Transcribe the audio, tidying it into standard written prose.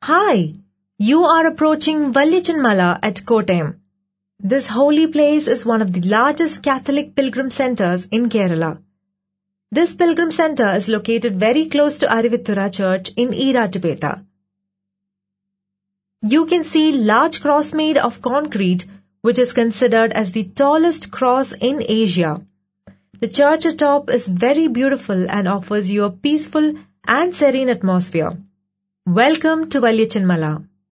Hi, you are approaching Vallichinmala at Kottayam. This holy place is one of the largest Catholic pilgrim centers in Kerala. This pilgrim center is located very close to Arivithura Church in Eerattupetta. You can see large cross made of concrete, which is considered as the tallest cross in Asia. The church atop is very beautiful and offers you a peaceful and serene atmosphere. Welcome to Vallichinmala.